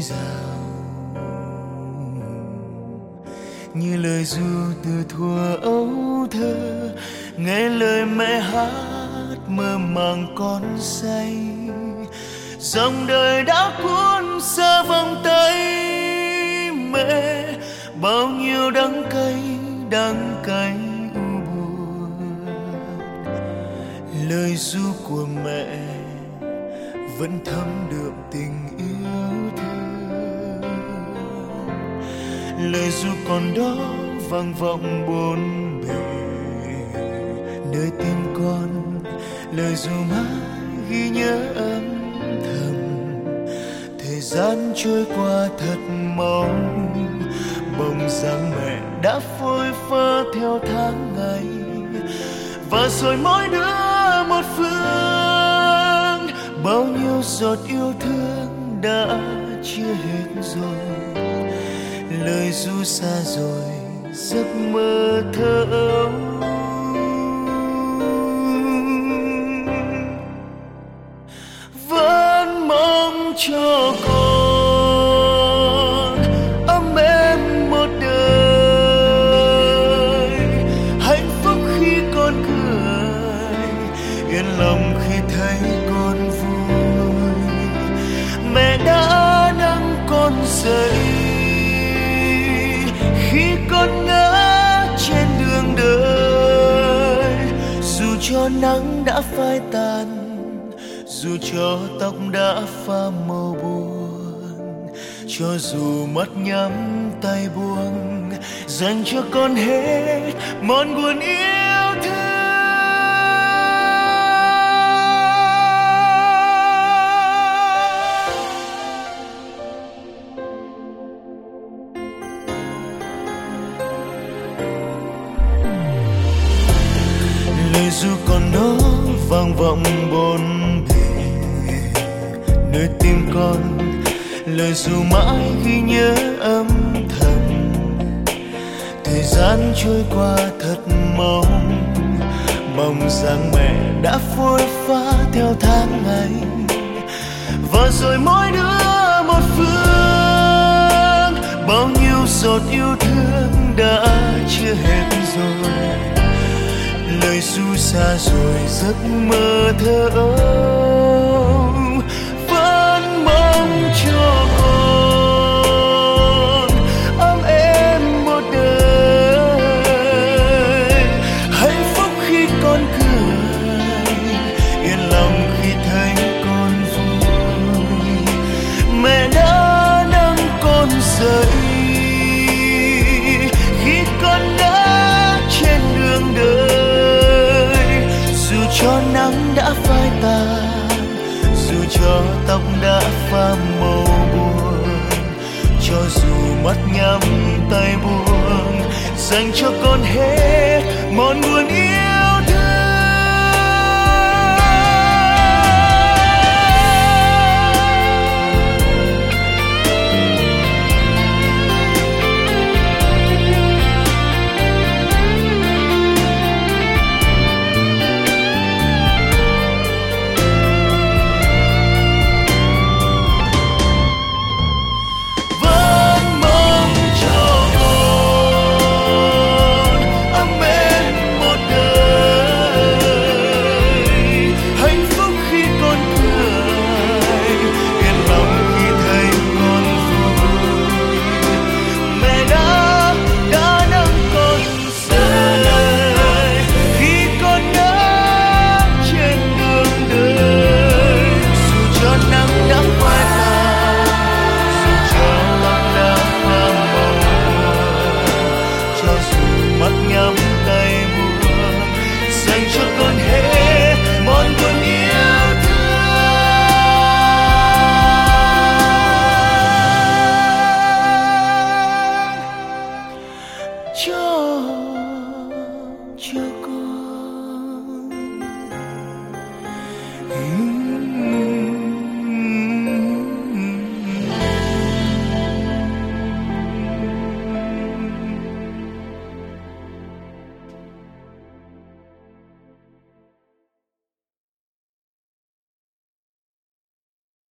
rào, như lời ru từ thuở ấu thơ, nghe lời mẹ hát mơ màng con say. Dòng đời đã cuốn xa vòng tay mẹ, bao nhiêu đắng cay u buồn. Lời ru của mẹ vẫn thấm đượm tình yêu thương, lời ru còn đó vang vọng bốn bề nơi tim con. Lời ru mãi ghi nhớ âm thầm, thời gian trôi qua thật mau, bóng dáng mẹ đã phôi pha theo tháng ngày. Và rồi mỗi đứa một phương, bao nhiêu giọt yêu thương đã chia hết rồi. Lời ru xa rồi, giấc mơ thơ ấu vẫn mong cho con ấm êm một đời, hạnh phúc khi con cười, yên lòng khi thấy con vui. Mẹ đã nâng con dậy khi con ngã trên đường đời, dù cho nắng đã phai tàn, dù cho tóc đã pha màu buồn, cho dù mắt nhắm tay buông, dành cho con hết món buồn yêu thương. Lời ru còn đó vang vọng bốn bề nơi tim con. Lời ru mãi ghi nhớ âm thầm, thời gian trôi qua thật mau, bóng dáng mẹ đã phôi pha theo tháng ngày. Và rồi mỗi đứa một phương, bao nhiêu giọt yêu thương đã chưa hết rồi. Lời ru xa rồi, giấc mơ thơ ấu vẫn mong cho con ấm êm một đời, hạnh phúc khi con cười, yên lòng khi thấy con vui. Mẹ đã nâng con dậy khi con đã trên đường đời, dù cho nắng đã phai tàn, dù cho tóc đã pha màu buồn, cho dù mắt nhắm tay buông, dành cho con hết món buồn yêu thương. Cho con